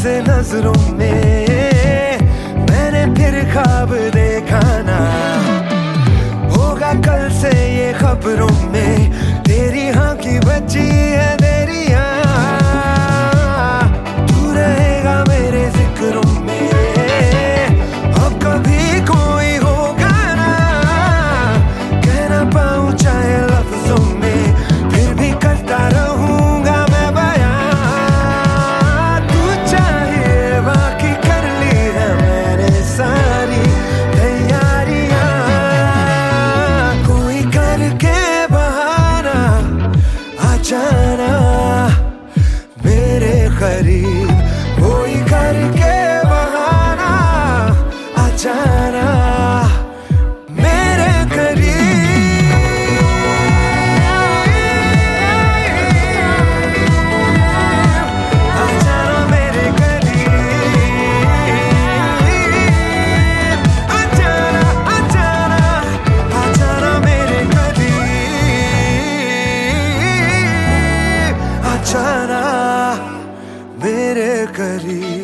से नजरों में मैंने फिर ख्वाब देखा ना, होगा कल से ये खबरों में तेरी हाँ की बची है देरी हाँ, तू रहेगा मेरे जिक्रों में अब कभी कोई होगा ना, कह ना पाऊं चाहे लफ्जों में फिर भी करता रहूंगा मैं बयां, तू चाहे बाकी कर ली है मैंने सारी तैयारियां, कोई करके बहाना आ जाना मेरे करीब, कोई करके बहाना आ जाना मेरे करीब, आ जाना मेरे करीब, आ जाना आ जाना आ जाना मेरे करीब, आ जाना मेरे करीब।